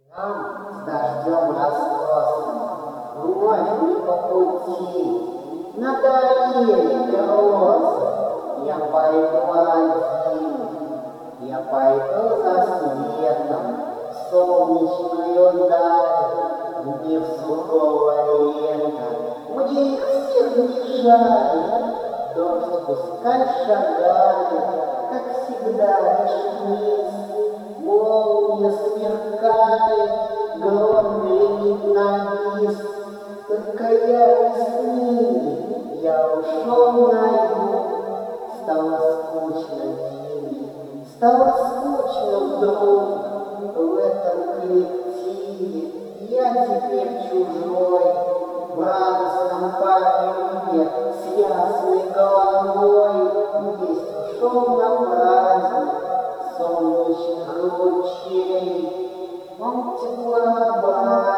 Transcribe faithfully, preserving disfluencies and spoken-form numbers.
Там с дождем раскосом, вновь по пути, надоели грозы. Я пойду один, я пойду за светом в солнечную даль, не в сухого лета, мне их всех не жаль. Дождь пускай шагает, как всегда, лишь вниз. Молния сверкает, гром гремит на бис. Только я из книги, я ушел на юг. Стало скучно зимой, стало скучно вдруг. В этом коллективе я теперь чужой. В радостном порыве с ясной головой весь ушел на праздник солнечных лучей. Он тепла